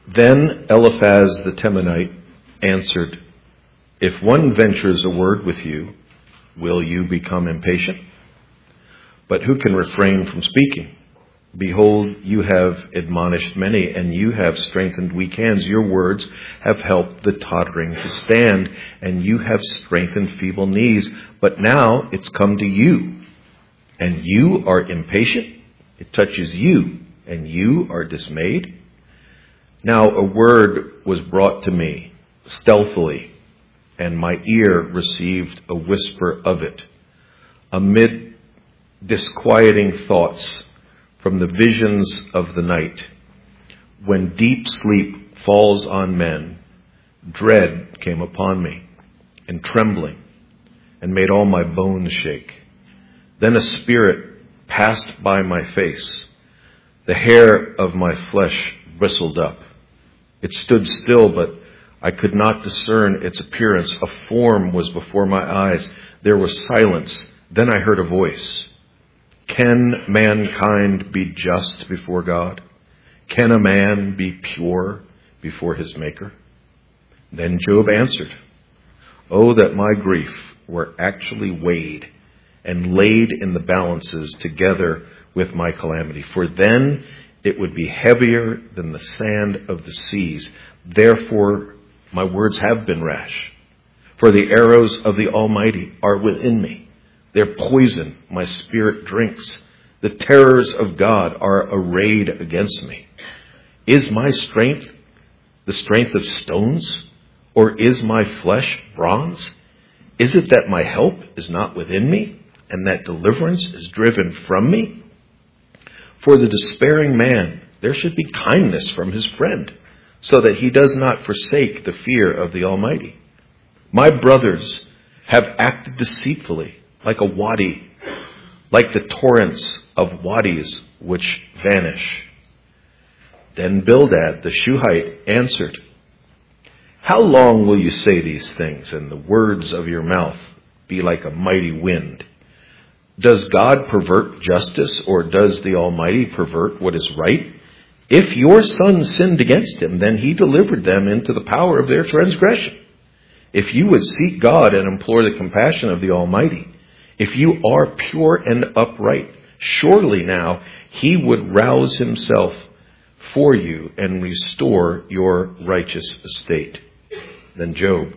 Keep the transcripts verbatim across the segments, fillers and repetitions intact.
Then Eliphaz the Temanite answered, "If one ventures a word with you, will you become impatient? But who can refrain from speaking? Behold, you have admonished many, and you have strengthened weak hands. Your words have helped the tottering to stand, and you have strengthened feeble knees. But now it's come to you, and you are impatient. It touches you, and you are dismayed." Now a word was brought to me stealthily, and my ear received a whisper of it. Amid disquieting thoughts from the visions of the night, when deep sleep falls on men, dread came upon me, and trembling, and made all my bones shake. Then a spirit passed by my face. The hair of my flesh bristled up. It stood still, but I could not discern its appearance. A form was before my eyes. There was silence. Then I heard a voice. "Can mankind be just before God? Can a man be pure before his Maker?" Then Job answered, "Oh, that my grief were actually weighed and laid in the balances together with my calamity, for then it would be heavier than the sand of the seas. Therefore my words have been rash, for the arrows of the Almighty are within me. Their poison my spirit drinks. The terrors of God are arrayed against me. Is my strength the strength of stones, or is my flesh bronze? Is it that my help is not within me, and that deliverance is driven from me? For the despairing man, there should be kindness from his friend, so that he does not forsake the fear of the Almighty. My brothers have acted deceitfully, like a wadi, like the torrents of wadis which vanish." Then Bildad the Shuhite answered, "How long will you say these things, and the words of your mouth be like a mighty wind? Does God pervert justice, or does the Almighty pervert what is right? If your sons sinned against him, then he delivered them into the power of their transgression. If you would seek God and implore the compassion of the Almighty, if you are pure and upright, surely now he would rouse himself for you and restore your righteous estate." Then Job,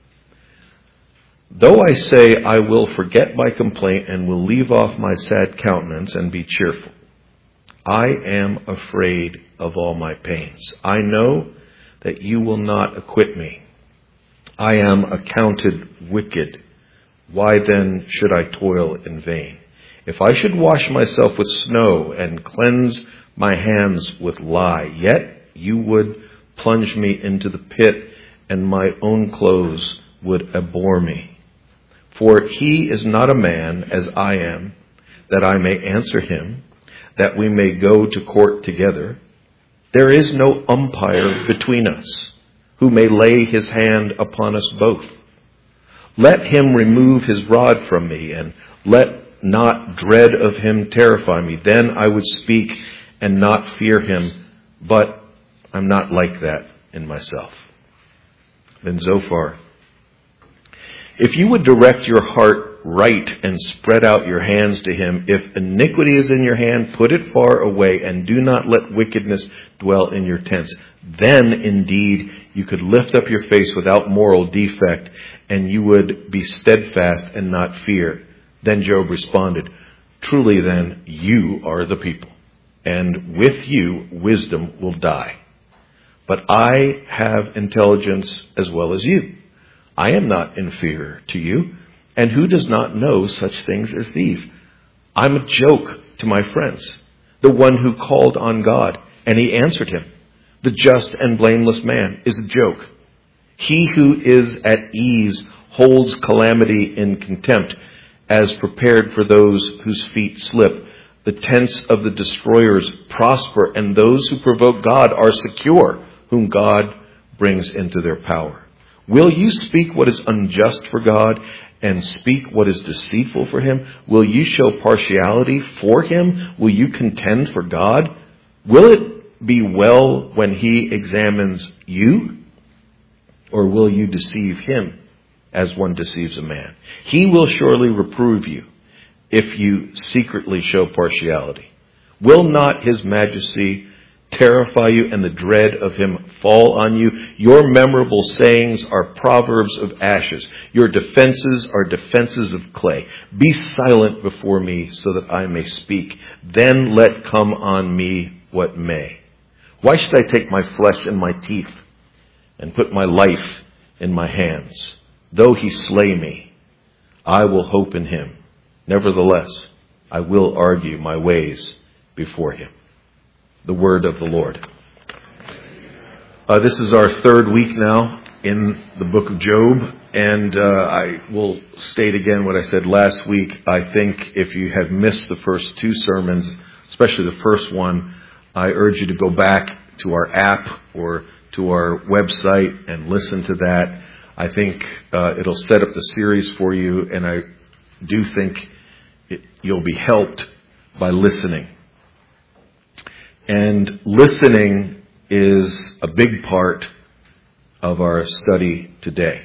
"Though I say I will forget my complaint and will leave off my sad countenance and be cheerful, I am afraid of all my pains. I know that you will not acquit me. I am accounted wicked. Why then should I toil in vain? If I should wash myself with snow and cleanse my hands with lye, yet you would plunge me into the pit, and my own clothes would abhor me. For he is not a man as I am, that I may answer him, that we may go to court together. There is no umpire between us, who may lay his hand upon us both. Let him remove his rod from me, and let not dread of him terrify me. Then I would speak and not fear him, but I'm not like that in myself." Then Zophar, "If you would direct your heart right and spread out your hands to him, if iniquity is in your hand, put it far away, and do not let wickedness dwell in your tents. Then indeed you could lift up your face without moral defect, and you would be steadfast and not fear." Then Job responded, "Truly then, you are the people, and with you wisdom will die. But I have intelligence as well as you. I am not inferior to you, and who does not know such things as these? I'm a joke to my friends, the one who called on God, and he answered him. The just and blameless man is a joke. He who is at ease holds calamity in contempt, as prepared for those whose feet slip. The tents of the destroyers prosper, and those who provoke God are secure, whom God brings into their power. Will you speak what is unjust for God, and speak what is deceitful for him? Will you show partiality for him? Will you contend for God? Will it be well when he examines you? Or will you deceive him as one deceives a man? He will surely reprove you if you secretly show partiality. Will not his majesty terrify you and the dread of him fall on you? Your memorable sayings are proverbs of ashes. Your defenses are defenses of clay. Be silent before me so that I may speak. Then let come on me what may. Why should I take my flesh in my teeth and put my life in my hands? Though he slay me, I will hope in him. Nevertheless, I will argue my ways before him. The word of the Lord. Uh, this is our third week now in the book of Job, and uh, I will state again what I said last week. I think if you have missed the first two sermons, especially the first one, I urge you to go back to our app or to our website and listen to that. I think uh, it'll set up the series for you, and I do think it, you'll be helped by listening. And listening is a big part of our study today.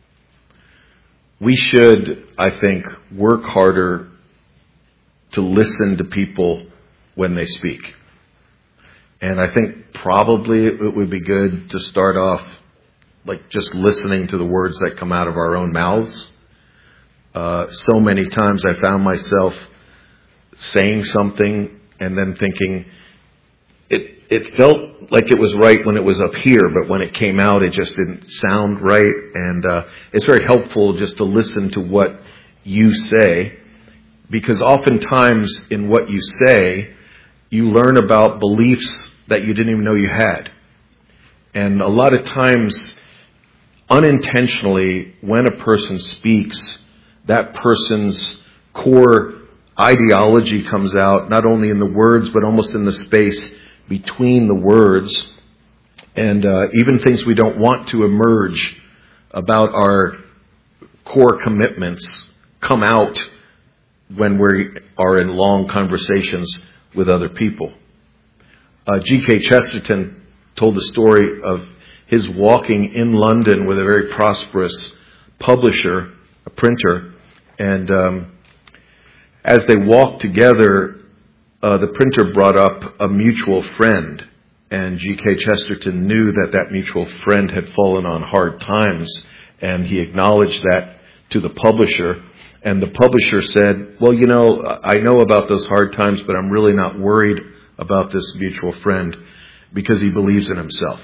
We should, I think, work harder to listen to people when they speak. And I think probably it would be good to start off like just listening to the words that come out of our own mouths. Uh, so many times I found myself saying something and then thinking, it it felt like it was right when it was up here, but when it came out, it just didn't sound right. And uh, it's very helpful just to listen to what you say, because oftentimes in what you say, you learn about beliefs that you didn't even know you had. And a lot of times, unintentionally, when a person speaks, that person's core ideology comes out, not only in the words, but almost in the space between the words. And uh, even things we don't want to emerge about our core commitments come out when we are in long conversations with other people. Uh, G K Chesterton told the story of his walking in London with a very prosperous publisher, a printer, and um, as they walked together, uh, the printer brought up a mutual friend, and G K Chesterton knew that that mutual friend had fallen on hard times, and he acknowledged that to the publisher. And the publisher said, well, you know, I know about those hard times, but I'm really not worried about this mutual friend because he believes in himself.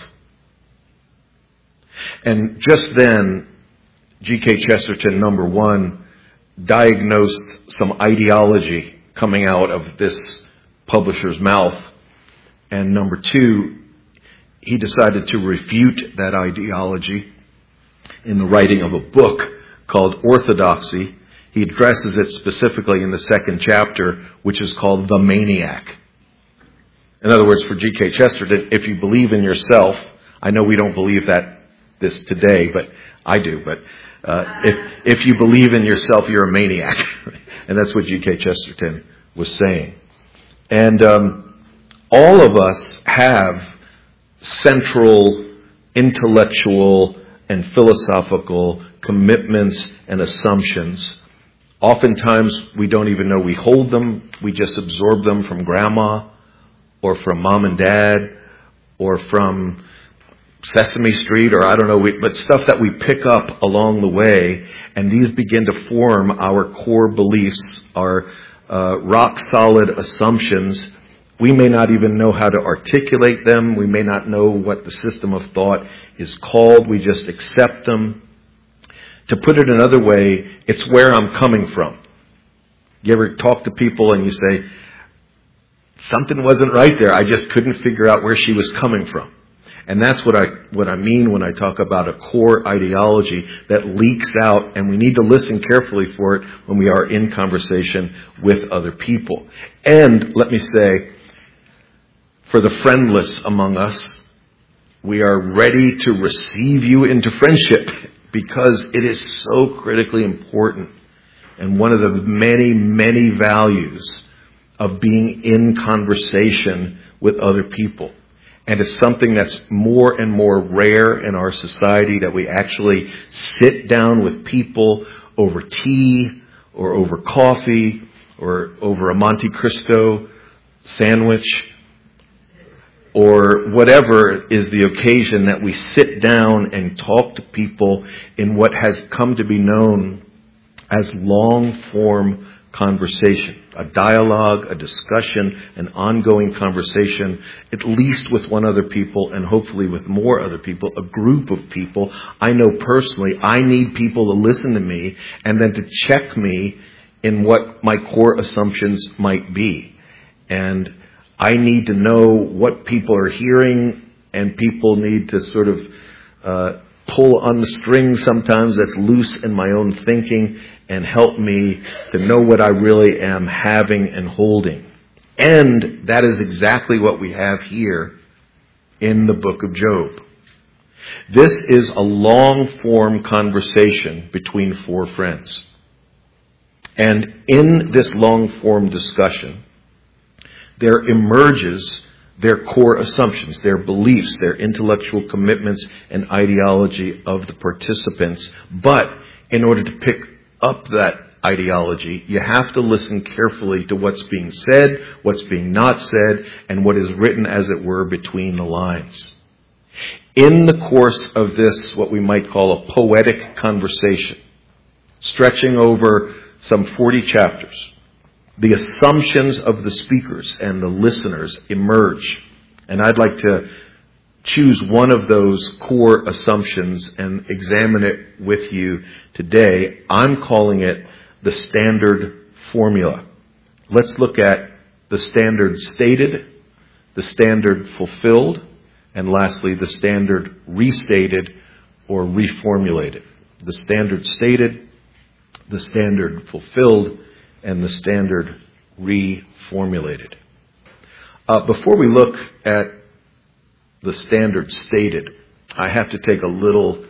And just then, G K Chesterton, number one, diagnosed some ideology coming out of this publisher's mouth. And number two, he decided to refute that ideology in the writing of a book called Orthodoxy. He addresses it specifically in the second chapter, which is called The Maniac. In other words, for G K Chesterton, if you believe in yourself, I know we don't believe that this today, but I do, but uh, if if you believe in yourself, you're a maniac. And that's what G K Chesterton was saying. And um, all of us have central intellectual and philosophical commitments and assumptions. Oftentimes, we don't even know we hold them. We just absorb them from grandma or from mom and dad or from Sesame Street, or I don't know, we, but stuff that we pick up along the way, and these begin to form our core beliefs, our uh, rock-solid assumptions. We may not even know how to articulate them. We may not know what the system of thought is called. We just accept them. To put it another way, it's where I'm coming from. You ever talk to people and you say, something wasn't right there. I just couldn't figure out where she was coming from. And that's what I what I mean when I talk about a core ideology that leaks out, and we need to listen carefully for it when we are in conversation with other people. And let me say, for the friendless among us, we are ready to receive you into friendship because it is so critically important and one of the many, many values of being in conversation with other people. And it's something that's more and more rare in our society, that we actually sit down with people over tea or over coffee or over a Monte Cristo sandwich, or whatever is the occasion, that we sit down and talk to people in what has come to be known as long-form conversation, a dialogue, a discussion, an ongoing conversation, at least with one other people and hopefully with more other people, a group of people. I know personally I need people to listen to me and then to check me in what my core assumptions might be. And I need to know what people are hearing, and people need to sort of uh, pull on the string sometimes that's loose in my own thinking and help me to know what I really am having and holding. And that is exactly what we have here in the book of Job. This is a long-form conversation between four friends. And in this long-form discussion, there emerges their core assumptions, their beliefs, their intellectual commitments and ideology of the participants. But in order to pick up that ideology, you have to listen carefully to what's being said, what's being not said, and what is written, as it were, between the lines. In the course of this, what we might call a poetic conversation, stretching over some forty chapters, the assumptions of the speakers and the listeners emerge. And I'd like to choose one of those core assumptions and examine it with you today. I'm calling it the standard formula. Let's look at the standard stated, the standard fulfilled, and lastly, the standard restated or reformulated. The standard stated, the standard fulfilled, and the standard reformulated. Uh, before we look at the standard stated, I have to take a little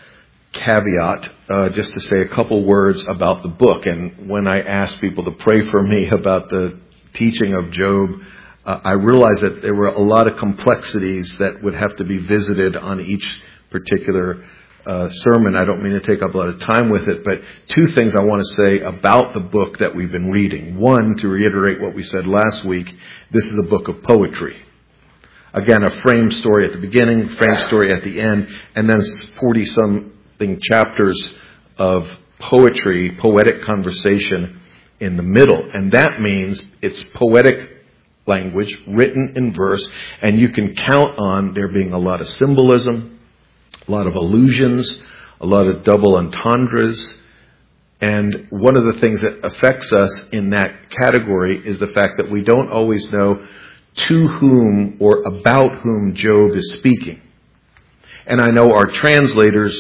caveat uh, just to say a couple words about the book. And when I ask people to pray for me about the teaching of Job, uh, I realized that there were a lot of complexities that would have to be visited on each particular Uh, sermon. I don't mean to take up a lot of time with it, but two things I want to say about the book that we've been reading. One, to reiterate what we said last week, this is a book of poetry. Again, a frame story at the beginning, frame story at the end, and then forty-something chapters of poetry, poetic conversation in the middle. And that means it's poetic language written in verse, and you can count on there being a lot of symbolism, a lot of allusions, a lot of double entendres. And one of the things that affects us in that category is the fact that we don't always know to whom or about whom Job is speaking. And I know our translators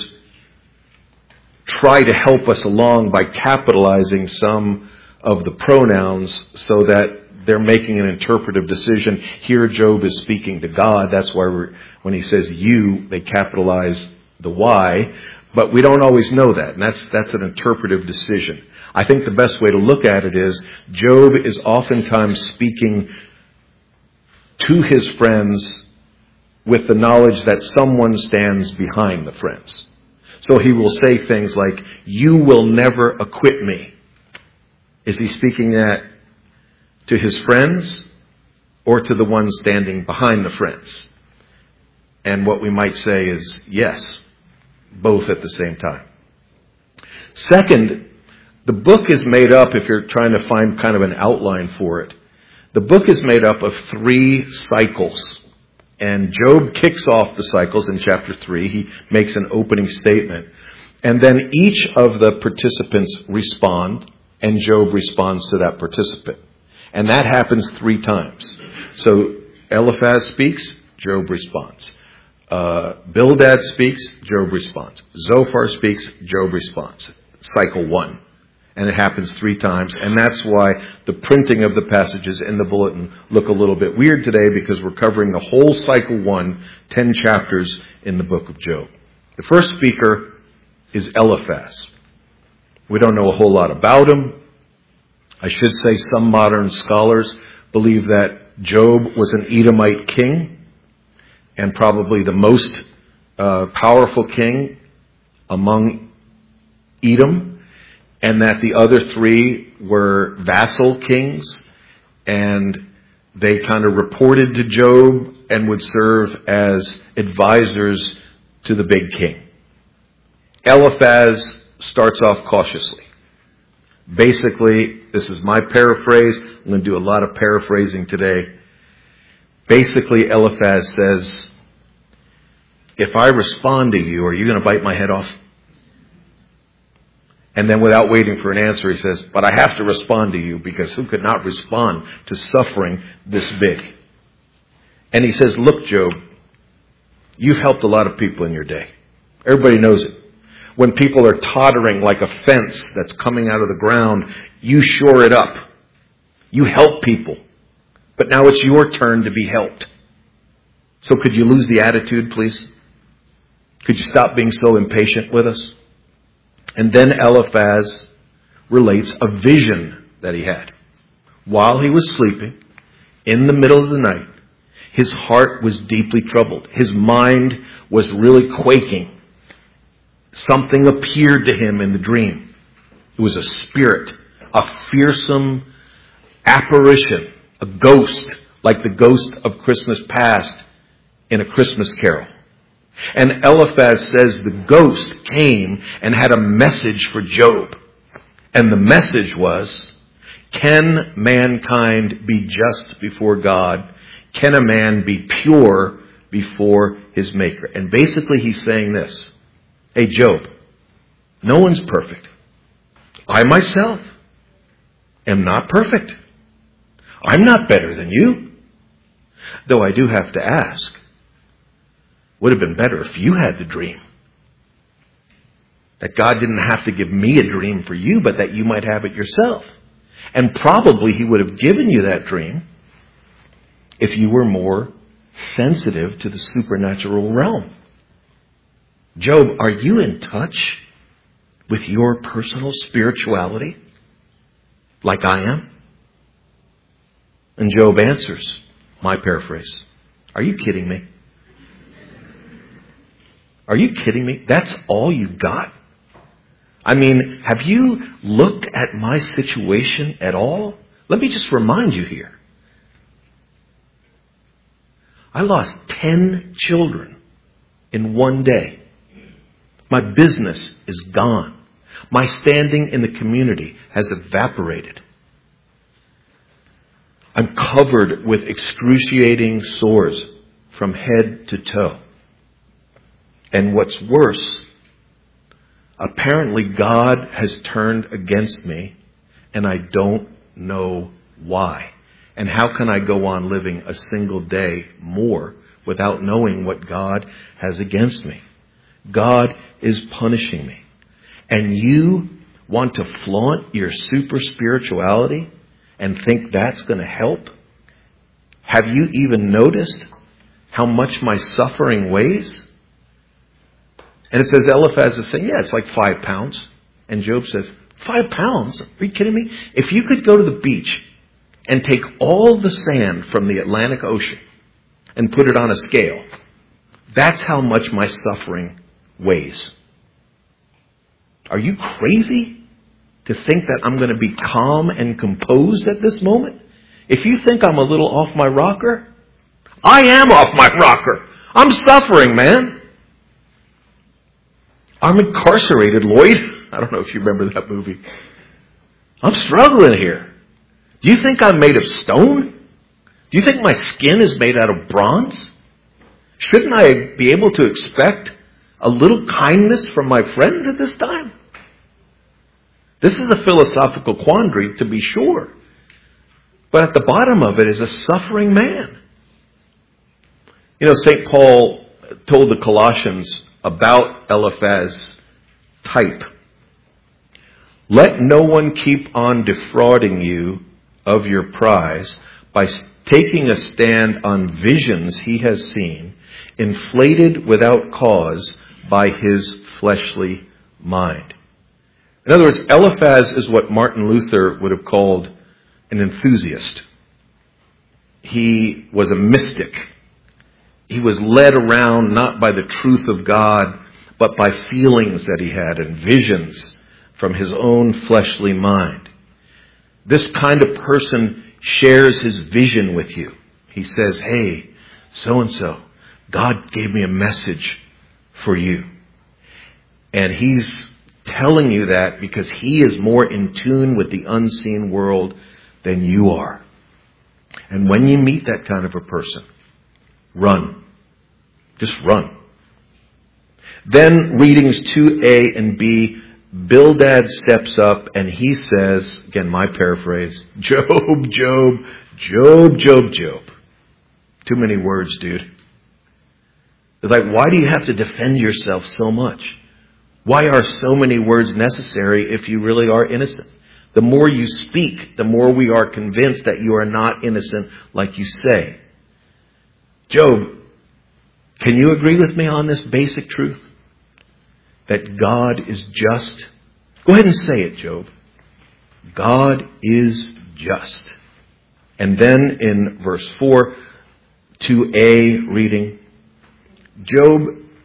try to help us along by capitalizing some of the pronouns so that they're making an interpretive decision. Here Job is speaking to God. That's why we're, when he says you, they capitalize the Y. But we don't always know that. And that's, that's an interpretive decision. I think the best way to look at it is Job is oftentimes speaking to his friends with the knowledge that someone stands behind the friends. So he will say things like, you will never acquit me. Is he speaking that to his friends or to the ones standing behind the friends? And what we might say is yes, both at the same time. Second, the book is made up, if you're trying to find kind of an outline for it, the book is made up of three cycles. And Job kicks off the cycles in chapter three. He makes an opening statement. And then each of the participants respond, and Job responds to that participant. And that happens three times. So Eliphaz speaks, Job responds. Uh, Bildad speaks, Job responds. Zophar speaks, Job responds. Cycle one. And it happens three times. And that's why the printing of the passages in the bulletin look a little bit weird today, because we're covering the whole cycle one, ten chapters in the book of Job. The first speaker is Eliphaz. We don't know a whole lot about him. I should say some modern scholars believe that Job was an Edomite king. and probably the most uh, powerful king among Edom, and that the other three were vassal kings, and they kind of reported to Job and would serve as advisors to the big king. Eliphaz starts off cautiously. Basically, this is my paraphrase. I'm going to do a lot of paraphrasing today. Basically, Eliphaz says, if I respond to you, are you going to bite my head off? And then without waiting for an answer, he says, but I have to respond to you, because who could not respond to suffering this big? And he says, look, Job, you've helped a lot of people in your day. Everybody knows it. When people are tottering like a fence that's coming out of the ground, you shore it up. You help people. But now it's your turn to be helped. So could you lose the attitude, please? Could you stop being so impatient with us? And then Eliphaz relates a vision that he had. While he was sleeping, in the middle of the night, his heart was deeply troubled. His mind was really quaking. Something appeared to him in the dream. It was a spirit, a fearsome apparition, a ghost, like the ghost of Christmas past in A Christmas Carol. And Eliphaz says the ghost came and had a message for Job. And the message was, can mankind be just before God? Can a man be pure before his maker? And basically he's saying this. Hey, Job, no one's perfect. I myself am not perfect. I'm not better than you. Though I do have to ask, would have been better if you had the dream. That God didn't have to give me a dream for you, but that you might have it yourself. And probably he would have given you that dream if you were more sensitive to the supernatural realm. Job, are you in touch with your personal spirituality like I am? And Job answers, my paraphrase, are you kidding me? Are you kidding me? That's all you got? I mean, have you looked at my situation at all? Let me just remind you here. I lost ten children in one day. My business is gone. My standing in the community has evaporated. I'm covered with excruciating sores from head to toe. And what's worse, apparently God has turned against me, and I don't know why. And how can I go on living a single day more without knowing what God has against me? God is punishing me. And you want to flaunt your super spirituality and think that's going to help? Have you even noticed how much my suffering weighs? And it says Eliphaz is saying, yeah, it's like five pounds. And Job says, five pounds? Are you kidding me? If you could go to the beach and take all the sand from the Atlantic Ocean and put it on a scale, that's how much my suffering weighs. Are you crazy to think that I'm going to be calm and composed at this moment? If you think I'm a little off my rocker, I am off my rocker. I'm suffering, man. I'm incarcerated, Lloyd. I don't know if you remember that movie. I'm struggling here. Do you think I'm made of stone? Do you think my skin is made out of bronze? Shouldn't I be able to expect a little kindness from my friends at this time? This is a philosophical quandary, to be sure. But at the bottom of it is a suffering man. You know, Saint Paul told the Colossians about Eliphaz's type. Let no one keep on defrauding you of your prize by taking a stand on visions he has seen, inflated without cause by his fleshly mind. In other words, Eliphaz is what Martin Luther would have called an enthusiast. He was a mystic. He was led around not by the truth of God, but by feelings that he had and visions from his own fleshly mind. This kind of person shares his vision with you. He says, hey, so-and-so, God gave me a message for you. And he's telling you that because he is more in tune with the unseen world than you are. And when you meet that kind of a person, run. Just run. Then readings two A and B, Bildad steps up and he says, again, my paraphrase, Job, Job, Job, Job, Job. Too many words, dude. It's like, why do you have to defend yourself so much? Why are so many words necessary if you really are innocent? The more you speak, the more we are convinced that you are not innocent like you say. Job, can you agree with me on this basic truth? That God is just. Go ahead and say it, Job. God is just. And then in verse four, two A reading, Job,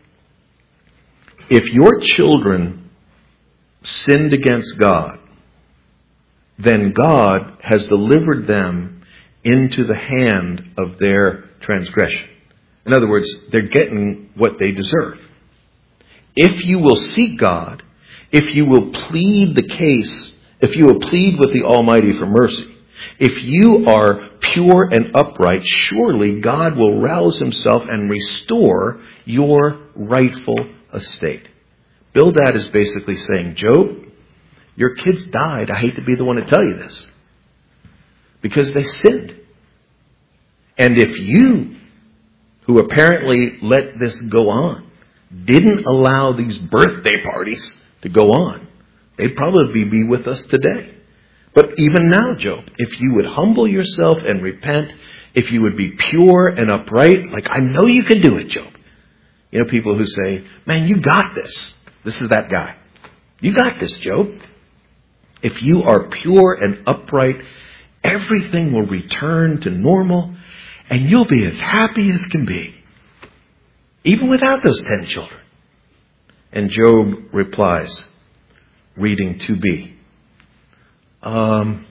if your children sinned against God, then God has delivered them into the hand of their transgression. In other words, they're getting what they deserve. If you will seek God, if you will plead the case, if you will plead with the Almighty for mercy, if you are pure and upright, surely God will rouse himself and restore your rightful estate. Bildad is basically saying, Job, your kids died. I hate to be the one to tell you this. Because they sinned. And if you, who apparently let this go on, didn't allow these birthday parties to go on, they'd probably be with us today. But even now, Job, if you would humble yourself and repent, if you would be pure and upright, like I know you can do it, Job. You know, people who say, man, you got this. This is that guy. You got this, Job. If you are pure and upright, everything will return to normal and you'll be as happy as can be. Even without those ten children. And Job replies, reading two B. Um,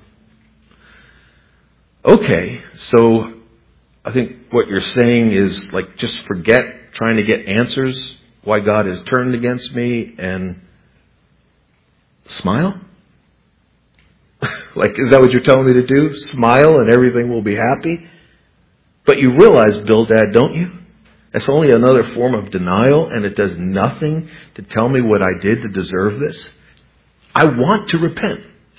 okay, so I think what you're saying is like just forget trying to get answers why God has turned against me and smile? Like, is that what you're telling me to do? Smile and everything will be happy? But you realize, Bildad, don't you? It's only another form of denial, and it does nothing to tell me what I did to deserve this. I want to repent.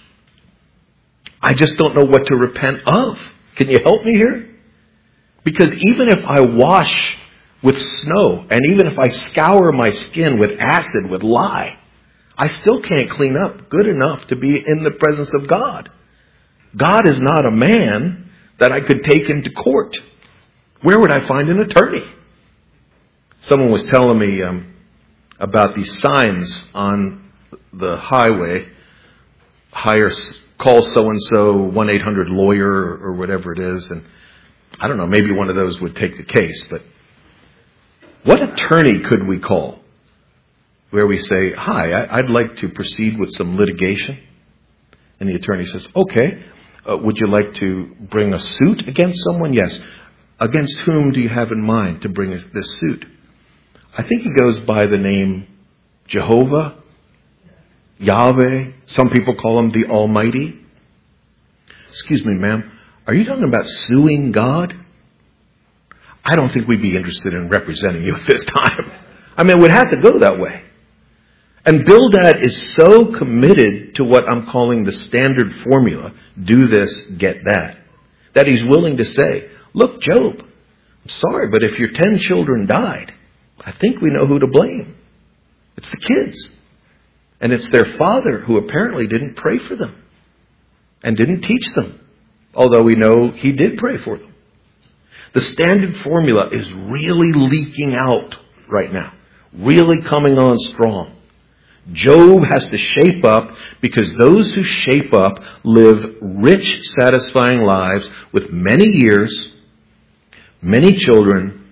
I just don't know what to repent of. Can you help me here? Because even if I wash with snow, and even if I scour my skin with acid, with lye, I still can't clean up good enough to be in the presence of God. God is not a man that I could take into court. Where would I find an attorney? Someone was telling me um, about these signs on the highway. Hire, call so-and-so, one eight hundred lawyer or whatever it is. And I don't know, maybe one of those would take the case. But what attorney could we call where we say, hi, I'd like to proceed with some litigation? And the attorney says, okay, uh, would you like to bring a suit against someone? Yes. Against whom do you have in mind to bring this suit? I think he goes by the name Jehovah, Yahweh. Some people call him the Almighty. Excuse me, ma'am. Are you talking about suing God? I don't think we'd be interested in representing you at this time. I mean, it would have to go that way. And Bildad is so committed to what I'm calling the standard formula, do this, get that, that he's willing to say, look, Job, I'm sorry, but if your ten children died, I think we know who to blame. It's the kids. And it's their father who apparently didn't pray for them and didn't teach them, although we know he did pray for them. The standard formula is really leaking out right now, really coming on strong. Job has to shape up because those who shape up live rich, satisfying lives with many years, many children,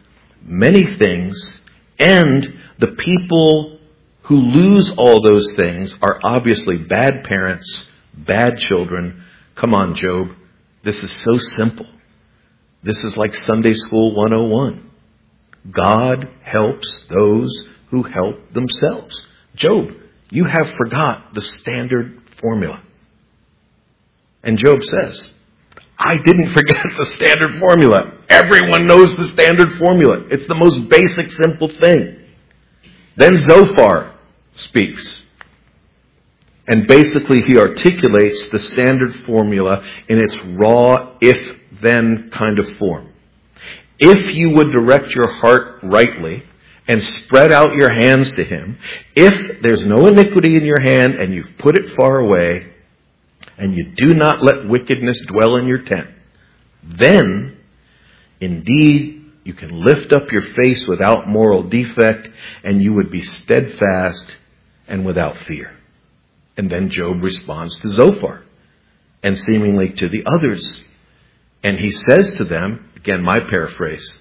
many things, and the people who lose all those things are obviously bad parents, bad children. Come on, Job. This is so simple. This is like Sunday School one oh one. God helps those who help themselves. Job, you have forgot the standard formula. And Job says, I didn't forget the standard formula. Everyone knows the standard formula. It's the most basic, simple thing. Then Zophar speaks. And basically he articulates the standard formula in its raw if-then kind of form. If you would direct your heart rightly and spread out your hands to him, if there's no iniquity in your hand and you've put it far away, and you do not let wickedness dwell in your tent, then indeed you can lift up your face without moral defect, and you would be steadfast and without fear. And then Job responds to Zophar and seemingly to the others. And he says to them, again, my paraphrase,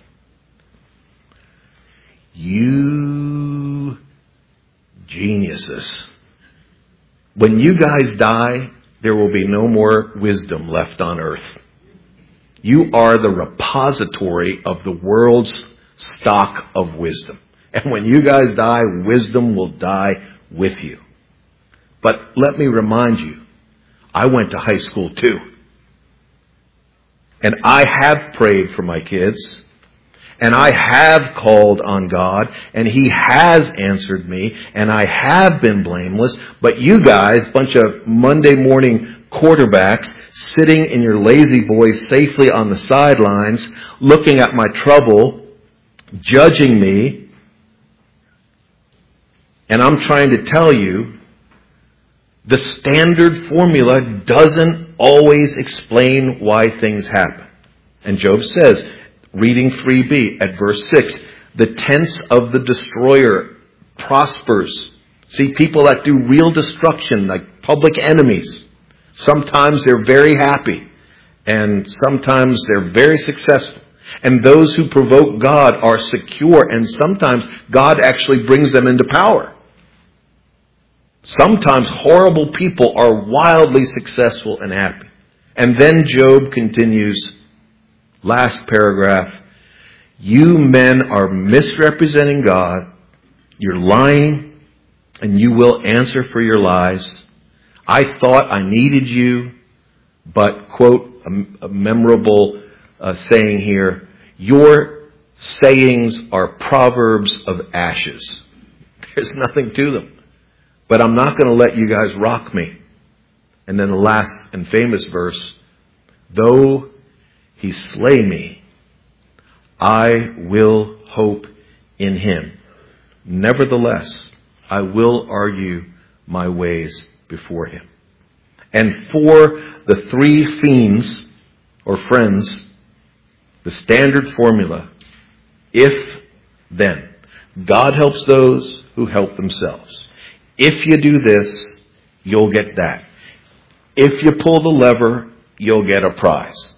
you geniuses, when you guys die, there will be no more wisdom left on earth. You are the repository of the world's stock of wisdom. And when you guys die, wisdom will die with you. But let me remind you, I went to high school too. And I have prayed for my kids. And I have called on God, and He has answered me, and I have been blameless. But you guys, bunch of Monday morning quarterbacks, sitting in your lazy boys safely on the sidelines, looking at my trouble, judging me. And I'm trying to tell you, the standard formula doesn't always explain why things happen. And Job says, reading three b at verse six, the tents of the destroyer prospers. See, people that do real destruction, like public enemies, sometimes they're very happy, and sometimes they're very successful. And those who provoke God are secure, and sometimes God actually brings them into power. Sometimes horrible people are wildly successful and happy. And then Job continues, last paragraph, you men are misrepresenting God, you're lying, and you will answer for your lies. I thought I needed you, but, quote, a, a memorable uh, saying here, your sayings are proverbs of ashes. There's nothing to them. But I'm not going to let you guys rock me. And then the last and famous verse, though He slay me, I will hope in Him. Nevertheless, I will argue my ways before Him. And for the three fiends, or friends, the standard formula, if, then. God helps those who help themselves. If you do this, you'll get that. If you pull the lever, you'll get a prize.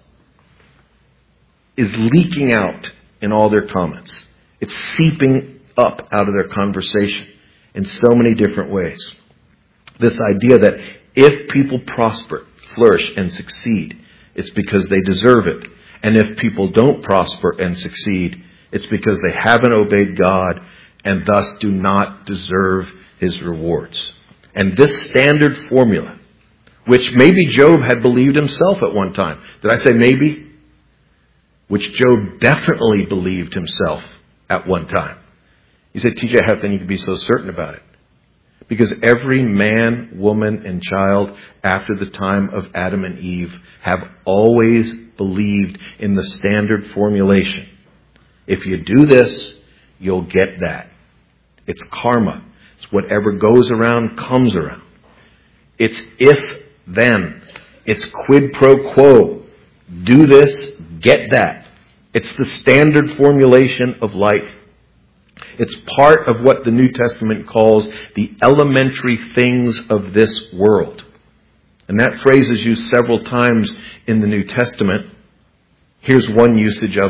Is leaking out in all their comments. It's seeping up out of their conversation in so many different ways. This idea that if people prosper, flourish, and succeed, it's because they deserve it. And if people don't prosper and succeed, it's because they haven't obeyed God and thus do not deserve His rewards. And this standard formula, which maybe Job had believed himself at one time. Did I say maybe? Which Job definitely believed himself at one time. You say, T J, how can you be so certain about it? Because every man, woman, and child after the time of Adam and Eve have always believed in the standard formulation. If you do this, you'll get that. It's karma. It's whatever goes around comes around. It's if, then. It's quid pro quo. Do this, get that. It's the standard formulation of life. It's part of what the New Testament calls the elementary things of this world. And that phrase is used several times in the New Testament. Here's one usage of it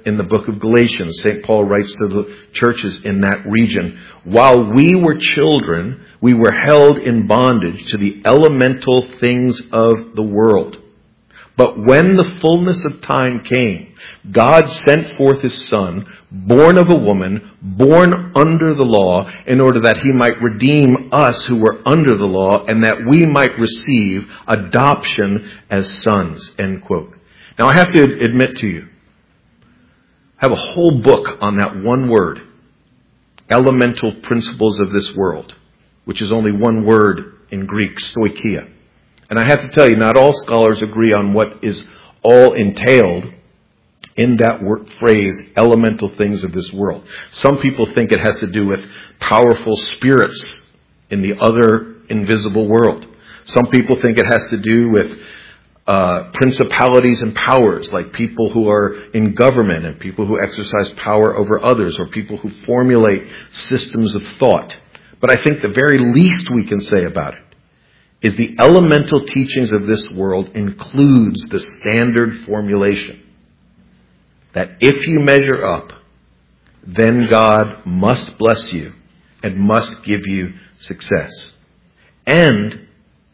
in the book of Galatians. Saint Paul writes to the churches in that region. While we were children, we were held in bondage to the elemental things of the world. But when the fullness of time came, God sent forth His Son, born of a woman, born under the law, in order that He might redeem us who were under the law, and that we might receive adoption as sons. End quote. Now I have to admit to you, I have a whole book on that one word, elemental principles of this world, which is only one word in Greek, stoicheia. And I have to tell you, not all scholars agree on what is all entailed in that word phrase, elemental things of this world. Some people think it has to do with powerful spirits in the other invisible world. Some people think it has to do with uh, principalities and powers, like people who are in government and people who exercise power over others, or people who formulate systems of thought. But I think the very least we can say about it is the elemental teachings of this world includes the standard formulation that if you measure up, then God must bless you and must give you success. And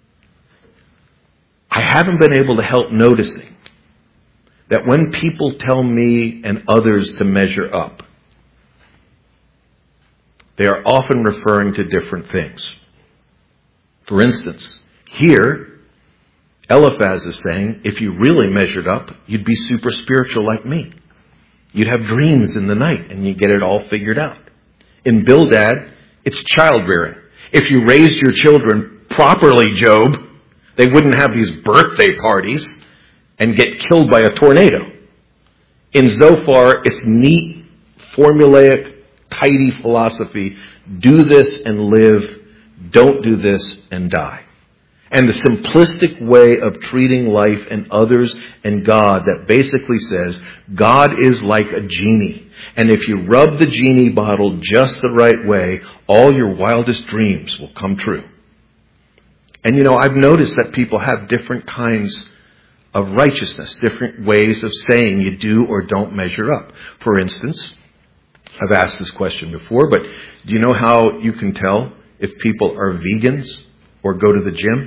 I haven't been able to help noticing that when people tell me and others to measure up, they are often referring to different things. For instance, here, Eliphaz is saying, if you really measured up, you'd be super spiritual like me. You'd have dreams in the night and you get it all figured out. In Bildad, it's childbearing. If you raised your children properly, Job, they wouldn't have these birthday parties and get killed by a tornado. In Zophar, it's neat, formulaic, tidy philosophy. Do this and live. Don't do this and die. And the simplistic way of treating life and others and God that basically says, God is like a genie. And if you rub the genie bottle just the right way, all your wildest dreams will come true. And you know, I've noticed that people have different kinds of righteousness, different ways of saying you do or don't measure up. For instance, I've asked this question before, but do you know how you can tell if people are vegans or go to the gym?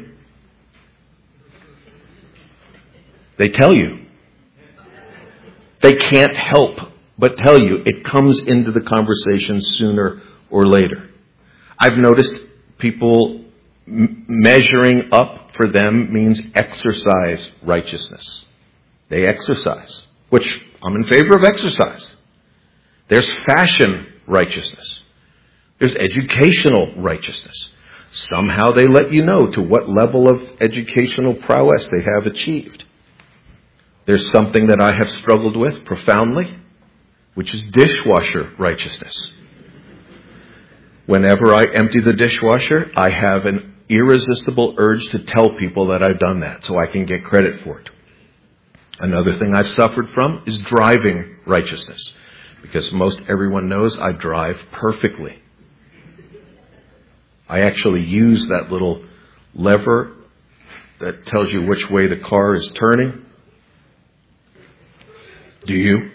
They tell you. They can't help but tell you. It comes into the conversation sooner or later. I've noticed people m- measuring up for them means exercise righteousness. They exercise, which I'm in favor of exercise. There's fashion righteousness. There's educational righteousness. Somehow they let you know to what level of educational prowess they have achieved. There's something that I have struggled with profoundly, which is dishwasher righteousness. Whenever I empty the dishwasher, I have an irresistible urge to tell people that I've done that so I can get credit for it. Another thing I've suffered from is driving righteousness, because most everyone knows I drive perfectly. I actually use that little lever that tells you which way the car is turning. Do you?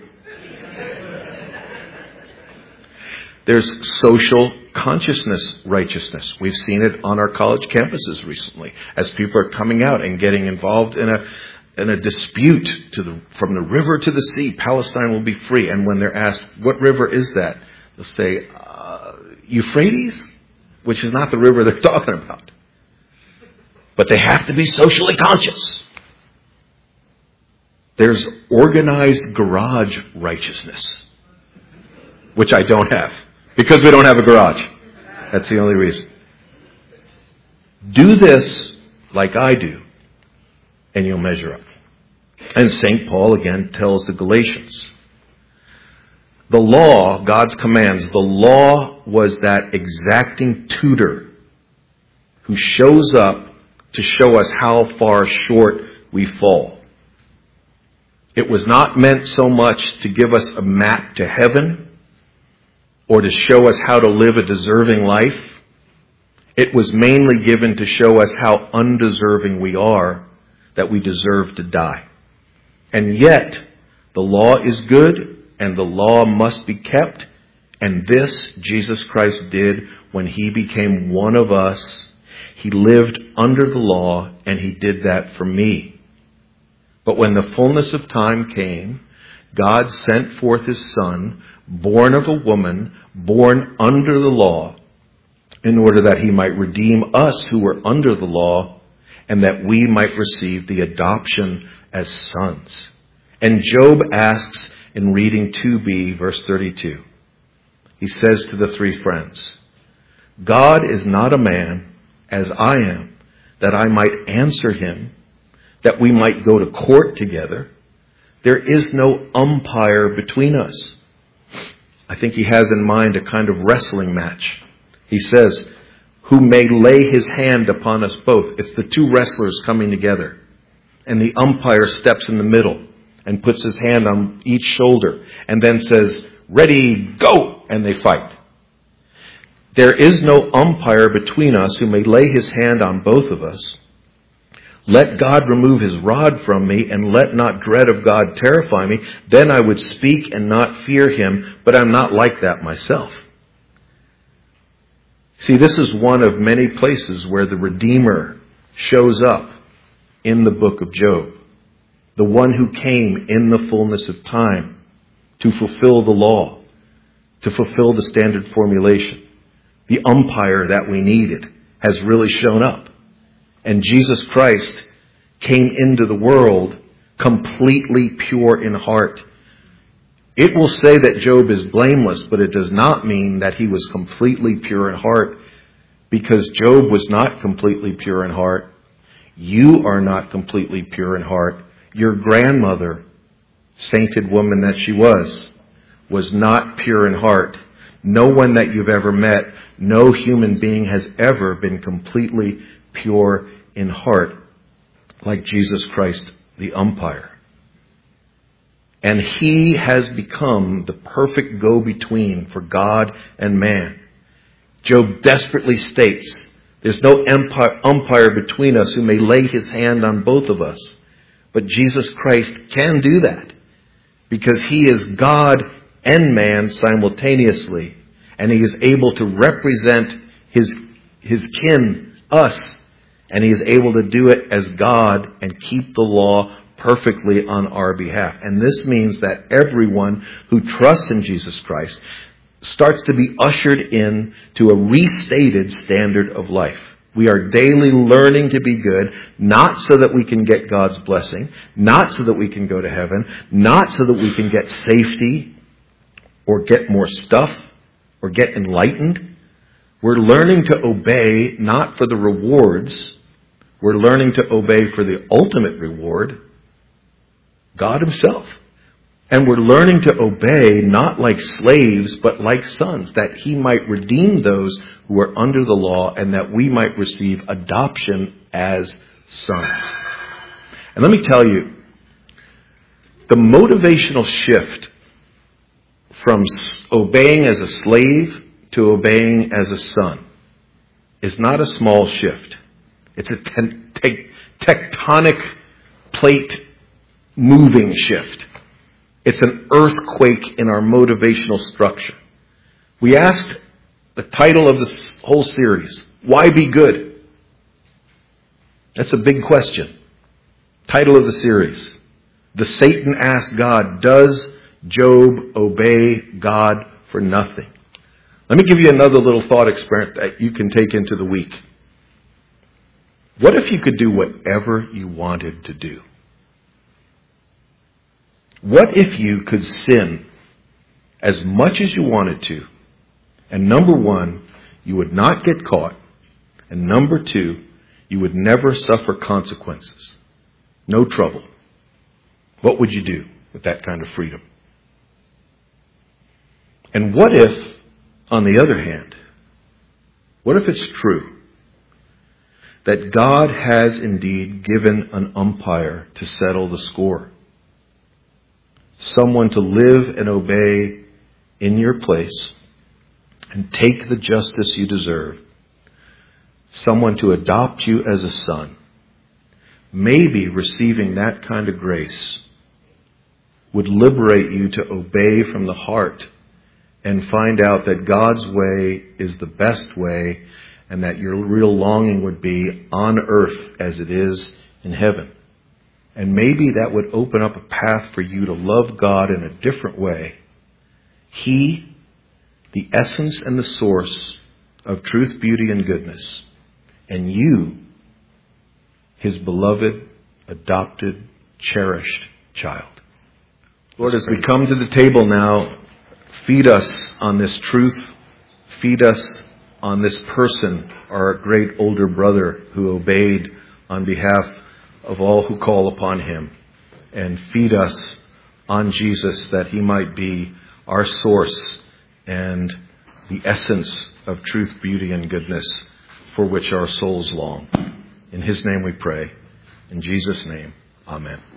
There's social consciousness righteousness. We've seen it on our college campuses recently as people are coming out and getting involved in a in a dispute to the from the river to the sea. Palestine will be free. And when they're asked, what river is that? They'll say, uh, Euphrates, which is not the river they're talking about. But they have to be socially conscious. There's organized garage righteousness, which I don't have, because we don't have a garage. That's the only reason. Do this like I do, and you'll measure up. And Saint Paul again tells the Galatians, the law, God's commands, the law was that exacting tutor who shows up to show us how far short we fall. It was not meant so much to give us a map to heaven or to show us how to live a deserving life. It was mainly given to show us how undeserving we are, that we deserve to die. And yet, the law is good and the law must be kept. And this Jesus Christ did when he became one of us. He lived under the law, and he did that for me. But when the fullness of time came, God sent forth his Son, born of a woman, born under the law, in order that he might redeem us who were under the law, and that we might receive the adoption as sons. And Job asks in reading two b, verse thirty-two, he says to the three friends, God is not a man, as I am, that I might answer him, that we might go to court together. There is no umpire between us. I think he has in mind a kind of wrestling match. He says, who may lay his hand upon us both. It's the two wrestlers coming together. And the umpire steps in the middle and puts his hand on each shoulder and then says, ready, go, and they fight. There is no umpire between us who may lay his hand on both of us. Let God remove his rod from me, and let not dread of God terrify me. Then I would speak and not fear him, but I'm not like that myself. See, this is one of many places where the Redeemer shows up in the book of Job. The one who came in the fullness of time to fulfill the law, to fulfill the standard formulation. The umpire that we needed has really shown up. And Jesus Christ came into the world completely pure in heart. It will say that Job is blameless, but it does not mean that he was completely pure in heart, because Job was not completely pure in heart. You are not completely pure in heart. Your grandmother, sainted woman that she was, was not pure in heart. No one that you've ever met, no human being has ever been completely pure in heart like Jesus Christ, the umpire. And he has become the perfect go-between for God and man. Job desperately states, there's no umpire, umpire between us who may lay his hand on both of us. But Jesus Christ can do that because he is God and man simultaneously. And he is able to represent his, his kin, us. And he is able to do it as God and keep the law perfectly on our behalf. And this means that everyone who trusts in Jesus Christ starts to be ushered in to a restated standard of life. We are daily learning to be good, not so that we can get God's blessing, not so that we can go to heaven, not so that we can get safety or get more stuff or get enlightened. We're learning to obey not for the rewards. We're learning to obey for the ultimate reward, God himself. And we're learning to obey not like slaves, but like sons, that he might redeem those who are under the law and that we might receive adoption as sons. And let me tell you, the motivational shift from obeying as a slave to obeying as a son is not a small shift. It's a te- te- tectonic plate moving shift. It's an earthquake in our motivational structure. We asked the title of this whole series, why be good? That's a big question. Title of the series. The Satan asked God, does Job obey God for nothing? Let me give you another little thought experiment that you can take into the week. What if you could do whatever you wanted to do? What if you could sin as much as you wanted to, and number one, you would not get caught, and number two, you would never suffer consequences? No trouble. What would you do with that kind of freedom? And what if, on the other hand, what if it's true that God has indeed given an umpire to settle the score? Someone to live and obey in your place and take the justice you deserve. Someone to adopt you as a son. Maybe receiving that kind of grace would liberate you to obey from the heart and find out that God's way is the best way, and that your real longing would be on earth as it is in heaven. And maybe that would open up a path for you to love God in a different way. He, the essence and the source of truth, beauty, and goodness. And you, His beloved, adopted, cherished child. Lord, as we come to the table now, feed us on this truth. Feed us on this person, our great older brother who obeyed on behalf of all who call upon Him. And feed us on Jesus, that He might be our source and the essence of truth, beauty, and goodness for which our souls long. In His name we pray. In Jesus' name, amen.